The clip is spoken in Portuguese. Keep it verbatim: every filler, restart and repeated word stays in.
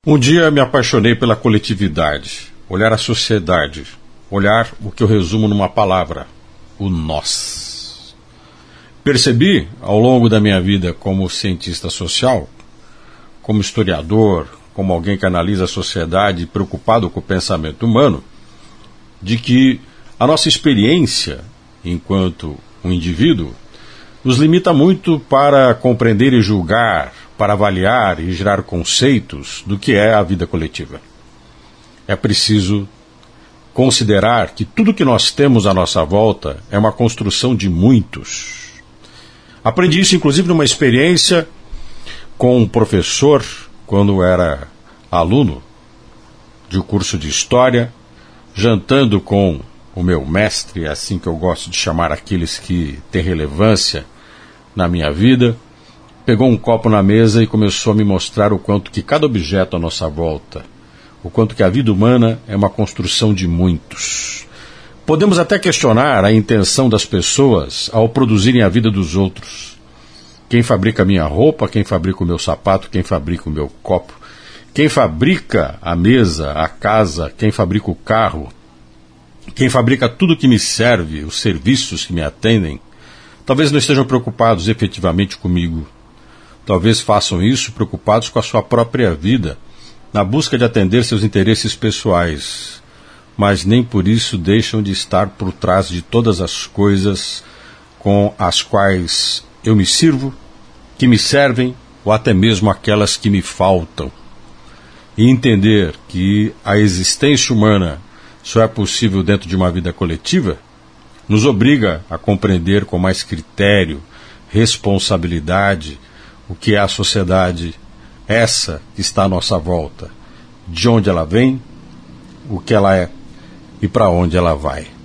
Um dia me apaixonei pela coletividade, olhar a sociedade, olhar o que eu resumo numa palavra, o nós. Percebi, ao longo da minha vida como cientista social, como historiador, como alguém que analisa a sociedade preocupado com o pensamento humano, de que a nossa experiência, enquanto um indivíduo, nos limita muito para compreender e julgar, para avaliar e gerar conceitos do que é a vida coletiva. É preciso considerar que tudo que nós temos à nossa volta é uma construção de muitos. Aprendi isso, inclusive, numa experiência com um professor, quando era aluno de um curso de História, jantando com o meu mestre, é assim que eu gosto de chamar aqueles que têm relevância na minha vida. Pegou um copo na mesa e começou a me mostrar o quanto que cada objeto à nossa volta, o quanto que a vida humana é uma construção de muitos. Podemos até questionar a intenção das pessoas ao produzirem a vida dos outros. Quem fabrica a minha roupa, quem fabrica o meu sapato, quem fabrica o meu copo, quem fabrica a mesa, a casa, quem fabrica o carro, quem fabrica tudo que me serve, os serviços que me atendem, talvez não estejam preocupados efetivamente comigo. Talvez façam isso preocupados com a sua própria vida, na busca de atender seus interesses pessoais, mas nem por isso deixam de estar por trás de todas as coisas com as quais eu me sirvo, que me servem, ou até mesmo aquelas que me faltam. E entender que a existência humana só é possível dentro de uma vida coletiva, nos obriga a compreender com mais critério, responsabilidade, o que é a sociedade, essa que está à nossa volta, de onde ela vem, o que ela é e para onde ela vai.